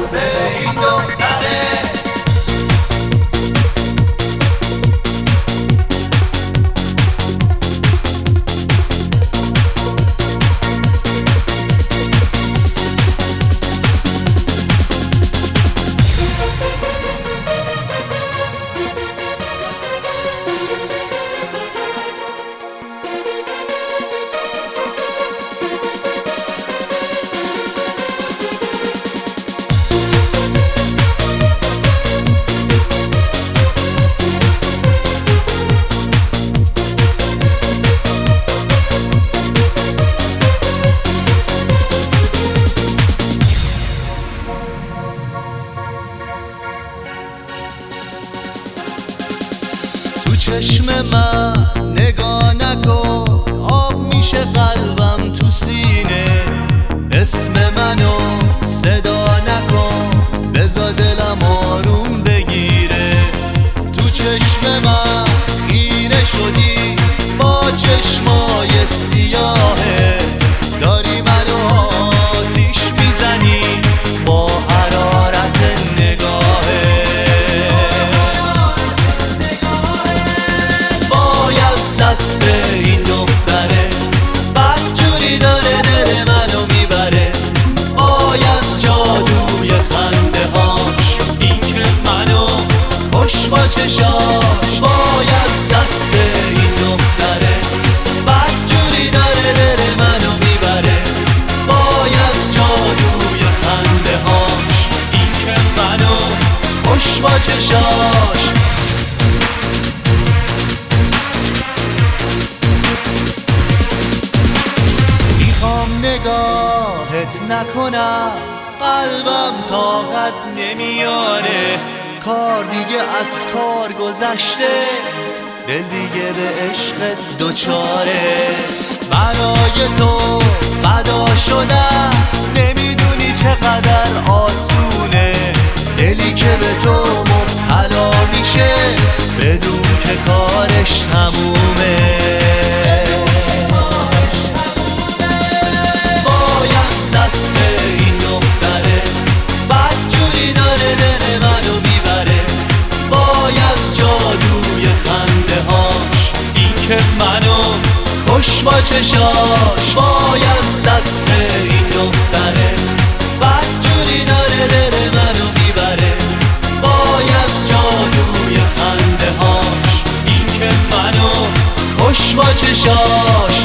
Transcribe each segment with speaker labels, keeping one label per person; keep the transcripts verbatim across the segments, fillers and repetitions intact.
Speaker 1: دست این دختره. چشم من نگاه نکن، آب میشه قلبم تو سینه. اسم منو صدا نکن، بذار دلم آروم بگیره. تو چشم من خیره شدی با چشمای سیاهت، داری منو آتیش میزنی با حرارت نگاهت. دست این دختره بدجوری داره دل منو میبره. وای از جادوی خنده هاش، این که منو خوش با چشاش. وای از دست این دختره بدجوری داره دل منو میبره. وای از جادوی خنده هاش، این که منو خوش با چشاش. نگاهت نکنم، قلبم طاقت نمیاره. کار دیگه از کار گذشته، دل دیگه به عشقت دوچاره. برای تو فدا شدم، نمیدونی چقدر آسونه. دلی که به تو مبتلا میشه بدون که کارش تمومه. دست این دختره بدجوری داره دل منو میبره. وای از جادوی خنده هاش، این که منو خوش با چشاش. وای از دست این دختره بدجوری داره دل منو میبره. وای از جادوی خنده هاش، این که منو خوش با چشاش.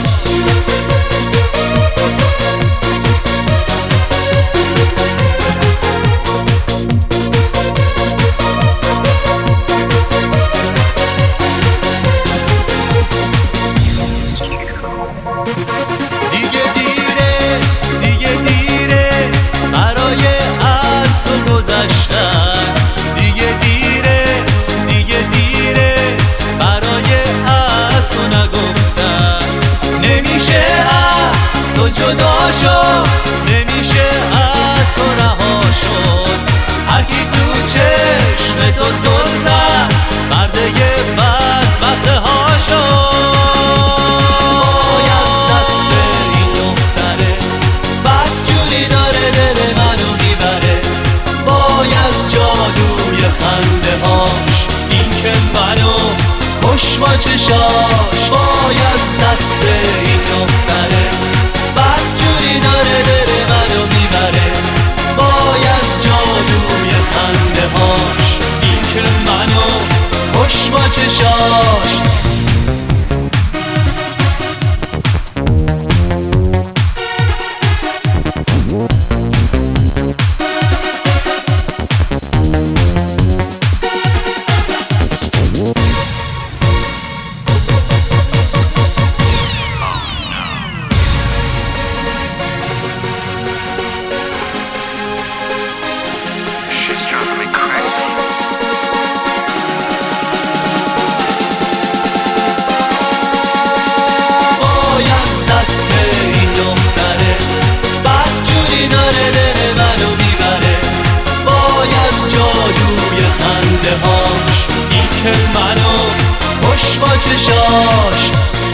Speaker 1: جدا شد نمیشه از تو رها شد. هر کی تو چشم تو زل زد مرده وسوسه ها شد. وای از دست این دختره بدجوری داره دل منو میبره. وای از جادوی خنده هاش، این که منو خوش با چشاش. وای از دست این دختره بدجوری داره دل منو میبره. وای از جادوی خنده هاش، این که منو خوش با چشاش. چشاش